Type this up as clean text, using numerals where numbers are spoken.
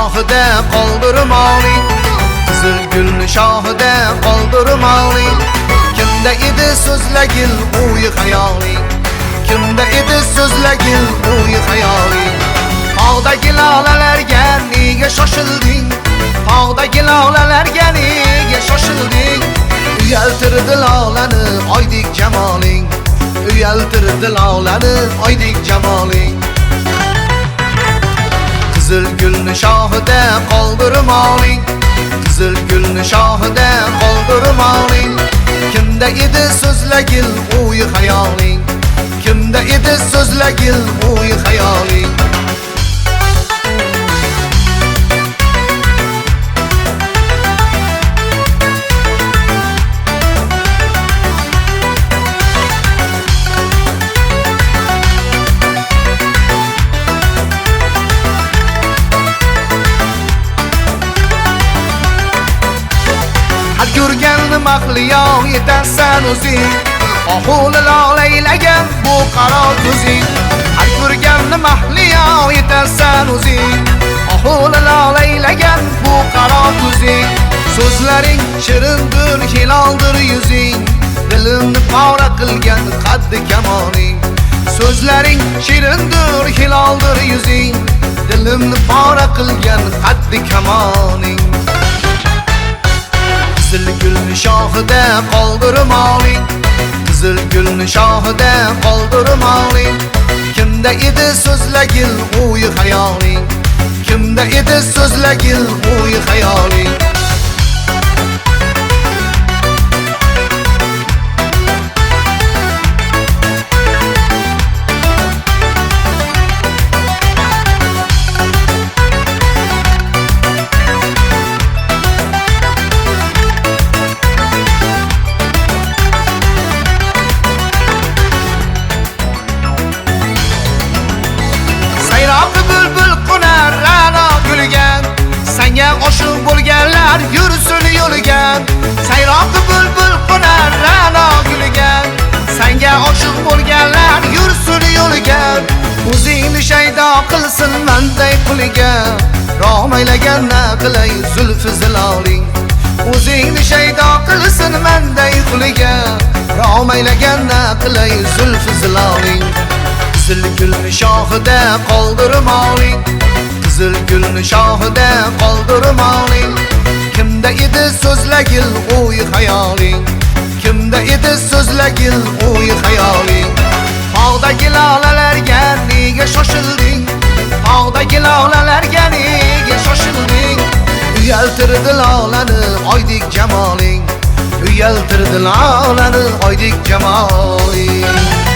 shohida qoldirmoqlik, qizil gulni shohida qoldirmoqlik. Kimda edi so'zlagil o'yi xayoling, kimda edi so'zlagil o'yi xayoling. Tog'dagi lolalarga nega shoshilding, tog'dagi lolalarga nega shoshilding. Uyaltirdi lolani oydek jamoling, uyaltirdi lolani oydek jamoling. Qizil gulni shohida qoldirmoqlik, qizil gulni shohida qoldirmoqlik. Kimda edi so'zlagil o'yi xayoling, kimda edi so'zlagil o'yi xayoling. Har ko'rganni mahliyo yetarsan o'zing, oxuli lolaylagan bu qaro ko'zing. Har ko'rganni mahliyo yetarsan o'zing, oxuli lolaylagan bu qaro ko'zing. So'zlaring shirindir, hiloldir yuzing, dilimni pora qilgan qaddi kamoling. So'zlaring shirindir, hiloldir yuzing, dilimni pora qilgan qaddi kamoling. Qizil gulni shohida qoldirmoqlik, qizil gulni shohida qoldirmoqlik. Kimda edi so'zlagil o'yi xayoling, kimda edi so'zlagil o'yi xayoling. Bülbül qo'nar ra'no gulgan, senga oshiq bo'lganlar yursin yo'liga. Sayroqi bülbül qo'nar ra'no gulgan, senga oshiq bo'lganlar yursin yo'liga. O'zingni shaydo qilsin menday quliga, romaylaganna qilay zulfi ziloling. O'zingni shaydo qilsin menday quliga, romaylaganna qilay zulfi ziloling. Qizil gulni shohida qoldirmoqlik, qizil gulni shohida qoldirmoqlik. Kimda edi so'zlagil o'yi xayoling, kimda edi so'zlagil o'yi xayoling. Tog'dagi lolalarga nega shoshilding, tog'dagi lolalarga nega shoshilding. Uyaltirdi lolani oydek jamoling, uyaltirdi lolani oydek jamoling.